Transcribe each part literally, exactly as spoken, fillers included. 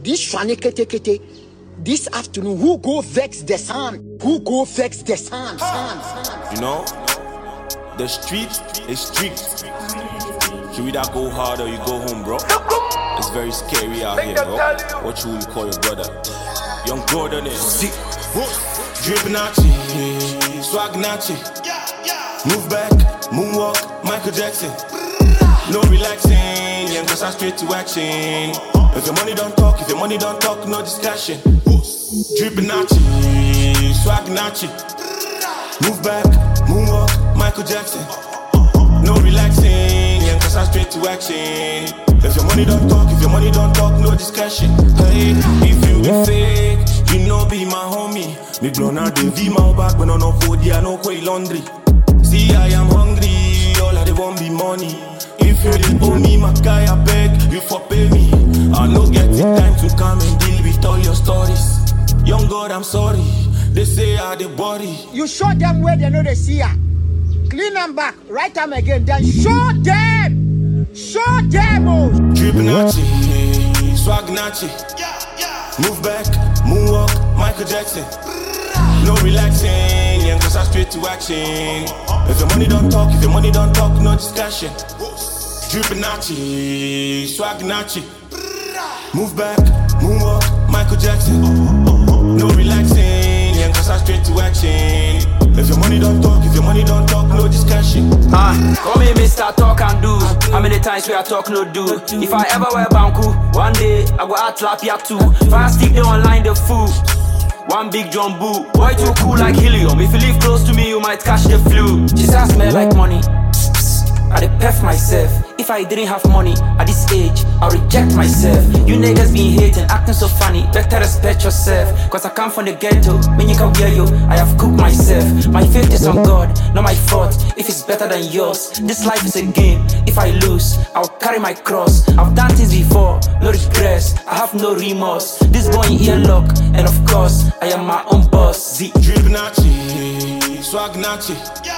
this shwane kete kete, this afternoon, who go vex the sun? Who go vex the sun? Sun, sun. You know, the street is strict. You either go hard or you go home, bro. It's very scary out here, bro. What you will call your brother? Young Gordon is sick. Drip Nachi, swag Nachi. Move back, moonwalk, Michael Jackson. No relaxing, young cause I'm straight to action. If your money don't talk, if your money don't talk, no discussion. Drip Nachi, swag Nachi. Move back, moonwalk, Michael Jackson. No relaxing, young cause I'm straight to action. If your money don't talk, if your money don't talk, no discussion. Hey, if you be fake, you know be my homie. Me blown out the V my back when I no food, yeah, no quay laundry. See, I am hungry, all I they want be money. If you didn't owe me, my guy, I beg you for pay me. I no get the time to come and deal with all your stories. Young God, I'm sorry. They say I the body. You show them where they know they see ya. Clean them back, write them again, then show them. Show them. Oh. Drip Nachi, swag Nachi. Move back, moonwalk, Michael Jackson. No relaxing, young cause I'm straight to action. If your money don't talk, if your money don't talk, no discussion. Drip Nachi, swag Nachi. Move back, moonwalk, Michael Jackson. No relaxing, young cause I'm straight to action. If your money don't talk, if your money don't talk, no discussion. Ah, call me Mister Talk and Do. How many times we I talk no do? If I ever wear banku, one day I go out Lapia too. Fire stick the online the food. One big jumbo, boy too cool like helium. If you live close to me, you might catch the flu. She says I smell like money. I dey pef myself. If I didn't have money at this age, I'll reject myself. You niggas been hating, acting so funny. Better respect yourself. Cause I come from the ghetto. When you can wear you, I have cooked myself. My faith is on God, not my fault. If it's better than yours, this life is a game. If I lose, I'll carry my cross. I've done things before, no regrets. I have no remorse. This boy in earlock, and of course, I am my own boss. Z. Drip Nachi, swag Nachi.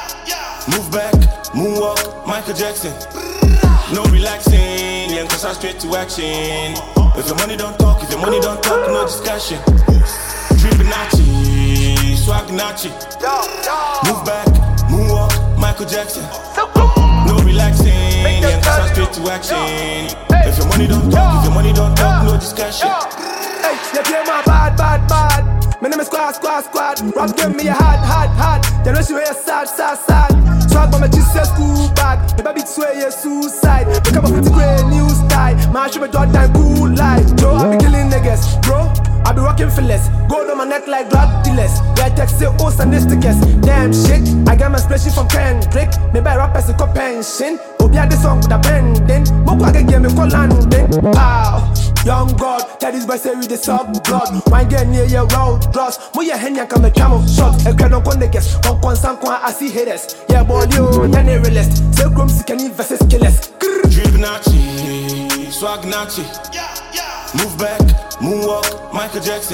Move back, moonwalk, Michael Jackson. No relaxing, young cause I'm straight to action. If your money don't talk, if your money don't talk, no discussion. Drip Nachi, swag Nachi. Move back, moonwalk, Michael Jackson. No relaxing, young cause I'm straight to action. If your money don't talk, if your money don't talk, no discussion. Hey, you play my bad, bad, bad. My name is Squad, Squad, Squad. Rap give me a hard, hard, hard. They know she wear sad, sad, sad. Swag by my Jesus school bag. The baby swear you suicide. Look up a pretty great new style. Man, show me dog time cool life. Joe, I be killing niggas, bro. I be rocking for less. Gold on my neck like drug dealers. Yeah, text say oh sadisticus. Damn shit. I got my spreadsheet from Kendrick. Maybe I rap as a pension. Obia this song with a bending. Mopo I can get me for landing. Pow. Young God, tell this boy say we the sub blood. Wine get near your road gloss. Mo ya henya come a camel shot. A grand on niggas. One con some con I see haters. Yeah, boy, you, yeah, they realist. Say grum sick and versus killers. Drip Nachi, swag Nachi. Move back, moonwalk, Michael Jackson.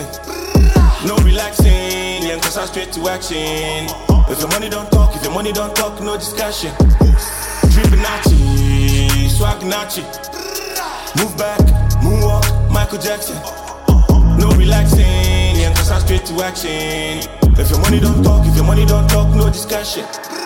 No relaxing, young cause I'm straight to action. If your money don't talk, if your money don't talk, no discussion. Drip Nachi, swag Nachi. Move back, moonwalk, Michael Jackson. No relaxing, young cause I'm straight to action. If your money don't talk, if your money don't talk, no discussion.